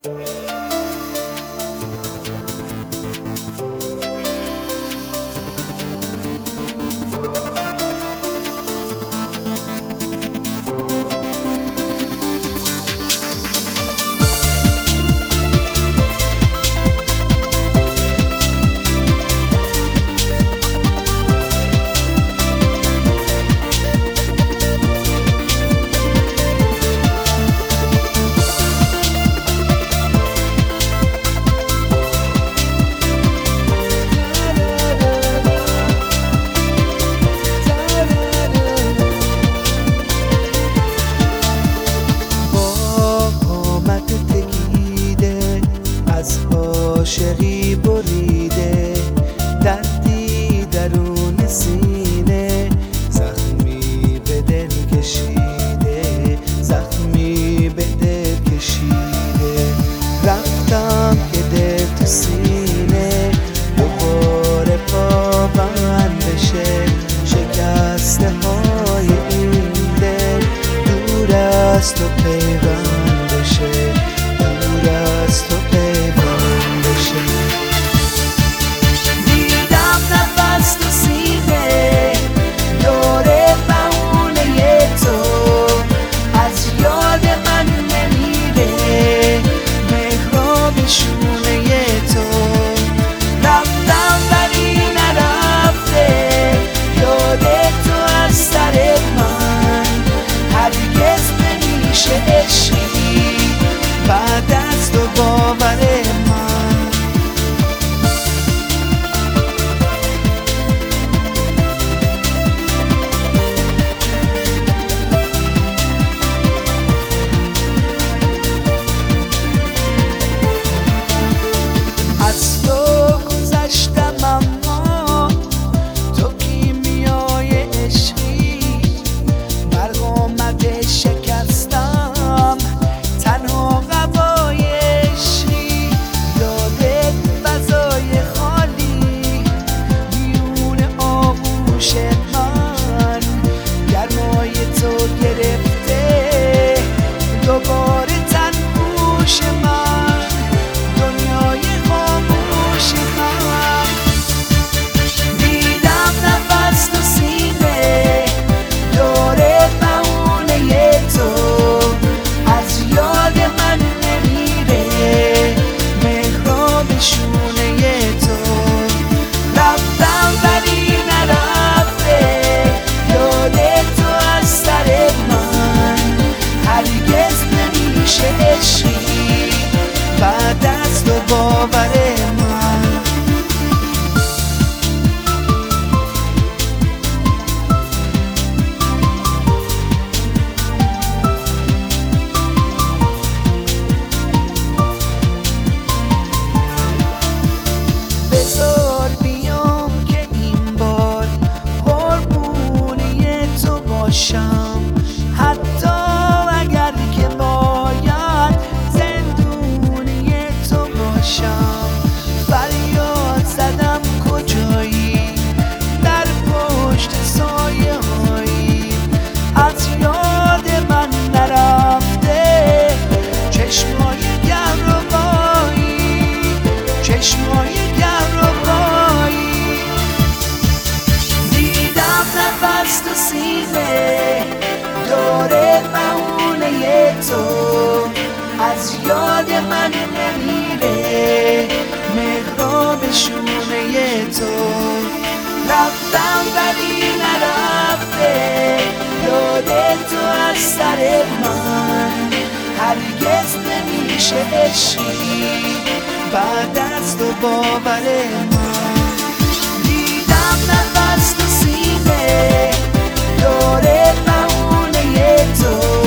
عاشقی بریده، دردی درون سینه، زخمی به دل کشیده، زخمی به دل کشیده. رفتم که دل تو سینه دوباره پابند بشه، شکسته های این دل دور از تو پیوند بشه، دور از تو پیوند بشه. دیدم نفس تو سینه دور بهونه تو، از یاد من نمیره مهراب شونه تو. رفتم ولی نرفته یاد تو از سر من، هرگز نمیشه عشقی بعد از تو باور من. از تو گذشتم اما تو کیمیای عشقی، برق اومده شکستم تنها قوای عشقی. یادت فضای خالی میون آغوش من، گرمای تو گرفته دوباره تن پوش من، دنیای خاموش من. دیدم نفس تو سینه دور بهونه تو، از یاد من نمیره مهراب شونه تو. رفتم ولی نرفته یاد تو از سر من، هرگز نمیشه عشقی بعد از تو باور من. بذار بیام که این بار قربونی تو باشم، حتی اگر که باید زندونی تو باشم. فریاد زدم کجایی در پشت سایه هایی، از یاد من نرفته چشمای گهربایی، چشمای گهربایی. دیدم نفس تو سینه دور بهونه تو، از یاد من نمیره مهراب شونه تو. رفتم ولی نرفته یاد تو از سر من، هرگز نمیشه عشقی بعد از تو باور من. دیدم نفس تو سینه دور بهونه تو،